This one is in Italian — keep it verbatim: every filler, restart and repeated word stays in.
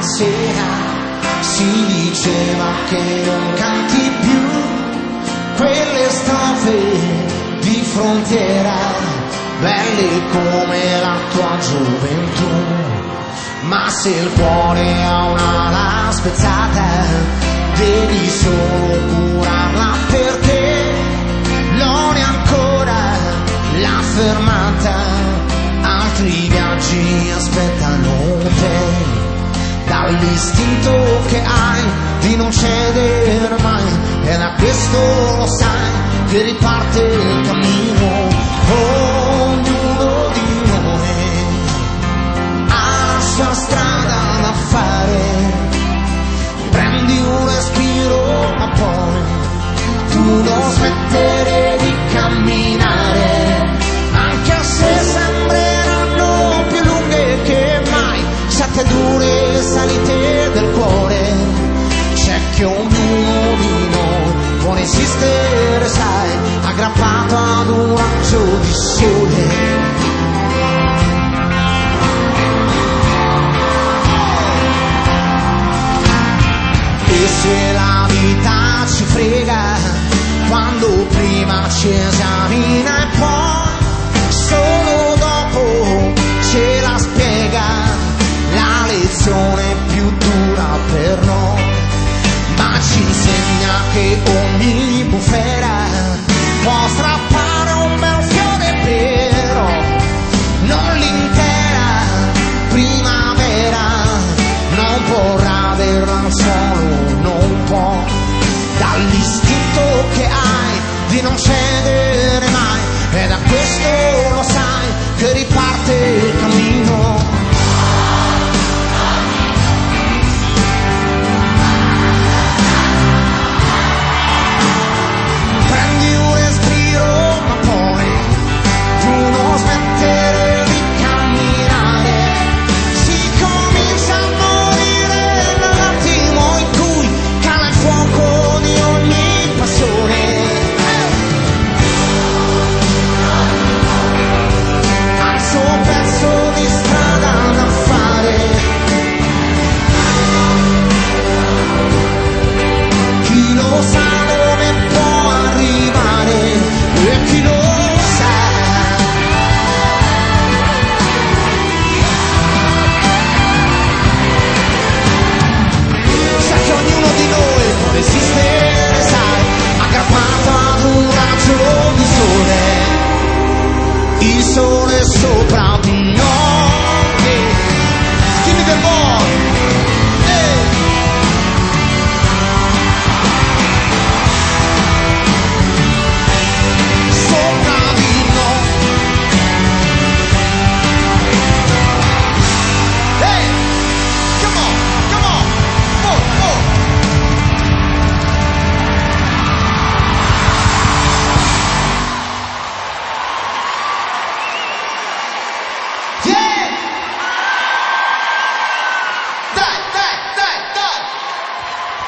sera si diceva che non canti più quelle strofe di frontiera, belle come la tua gioventù. Ma se il cuore ha un'ala spezzata, devi solo curarla, perché non è ancora la fermata, altri viaggi aspettano te. Dall'istinto che hai di non cedere mai, e da questo lo sai che riparte il cammino. Ognuno di noi ha la sua strada da fare, prendi un respiro ma poi tu non smettere di camminare, anche se sembreranno più lunghe che mai sette dure salite del cuore. C'è che ognuno di noi può resistere, sai, aggrappato ad un raggio di sole. E se la vita ci frega quando prima ci esamina e poi